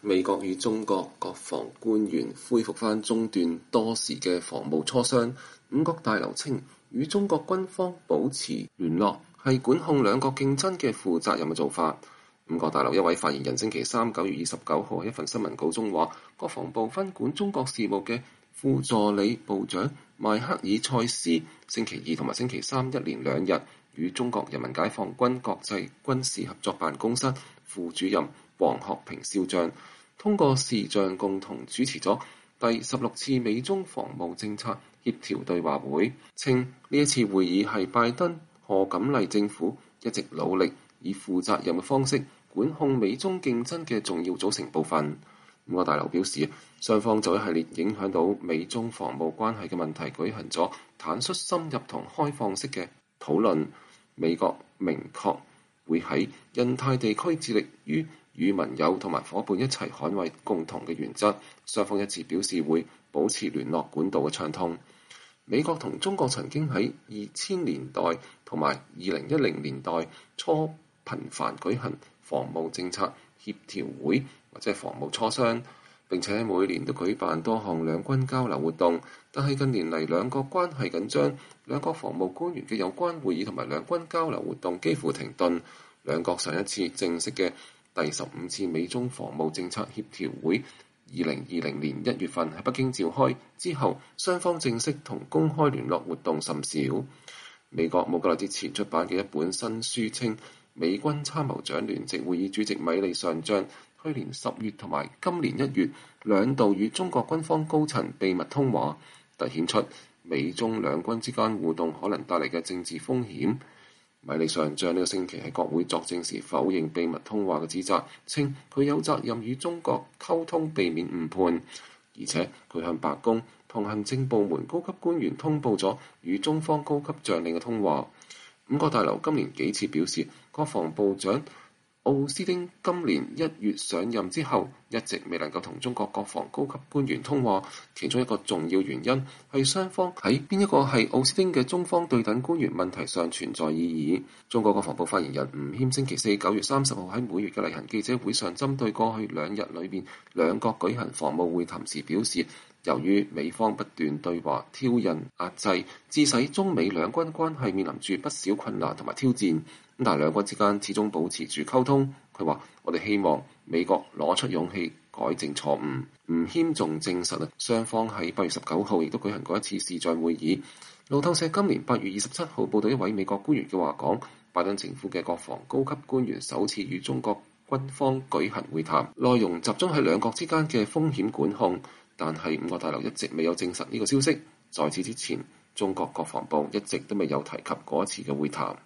美國與中國國防官員恢復翻中斷多時嘅防務磋商。五角大樓稱，與中國軍方保持聯絡係管控兩國競爭嘅負責任嘅做法。五角大樓一位發言人星期三9月29號喺一份新聞稿中話，國防部分管中國事務嘅副助理部長邁克爾塞斯星期二同埋星期三一連兩日與中國人民解放軍國際軍事合作辦公室副主任黃學平少將通過視像共同主持咗第16次美中防務政策協調對話會，稱呢一次會議係拜登賀錦麗政府一直努力以負責任嘅方式管控美中競爭嘅重要組成部分。五角大樓表示，雙方就一系列影響到美中防務關係嘅問題舉行咗坦率、深入同開放式嘅討論。美國明確會喺印太地區致力於與盟友同埋夥伴一齊捍衛共同嘅原則，雙方一致表示會保持聯絡管道嘅暢通。美國同中國曾經喺2000年代同埋2010年代初頻繁舉行防務政策協調會或者防務磋商，並且每年都舉辦多項兩軍交流活動。但係近年嚟兩國關係緊張，兩國防務官員嘅有關會議同埋兩軍交流活動幾乎停頓。兩國上一次正式嘅第15次美中防務政策協調會2020年1月份喺北京召開之後，雙方正式同公開聯絡活動甚少。美國冇幾耐之前出版嘅一本新書稱，美軍參謀長聯席會議主席米利上將去年10月同埋今年1月兩度與中國軍方高層秘密通話，凸顯出美中兩軍之間互動可能帶嚟嘅政治風險。米利上將呢個星期喺國會作證時否認秘密通話嘅指責，稱佢有責任與中國溝通，避免誤判，而且佢向白宮同行政部門高級官員通報咗與中方高級將領嘅通話。五角大樓今年幾次表示，國防部長奧斯汀今年1月上任之後一直未能夠同中國國防高級官員通話，其中一個重要原因係雙方喺邊一個係奧斯汀嘅中方對等官員問題上存在異議。中國國防部發言人吳謙星期四9月30號喺每月嘅例行記者會上，針對過去2日裏面兩國舉行防務會談時表示，由於美方不斷對華挑釁壓制，致使中美兩軍關係面臨住不少困難同埋挑戰。但兩軍之間始終保持住溝通。佢話：我哋希望美國攞出勇氣改正錯誤。吳謙仲證實雙方喺8月19號亦都舉行過一次視像會議。路透社今年8月27號報道一位美國官員嘅話講，拜登政府嘅國防高級官員首次與中國軍方舉行會談，內容集中喺兩國之間嘅風險管控。但係五角大樓一直未有證實呢個消息。在此之前，中國國防部一直都未有提及嗰一次嘅會談。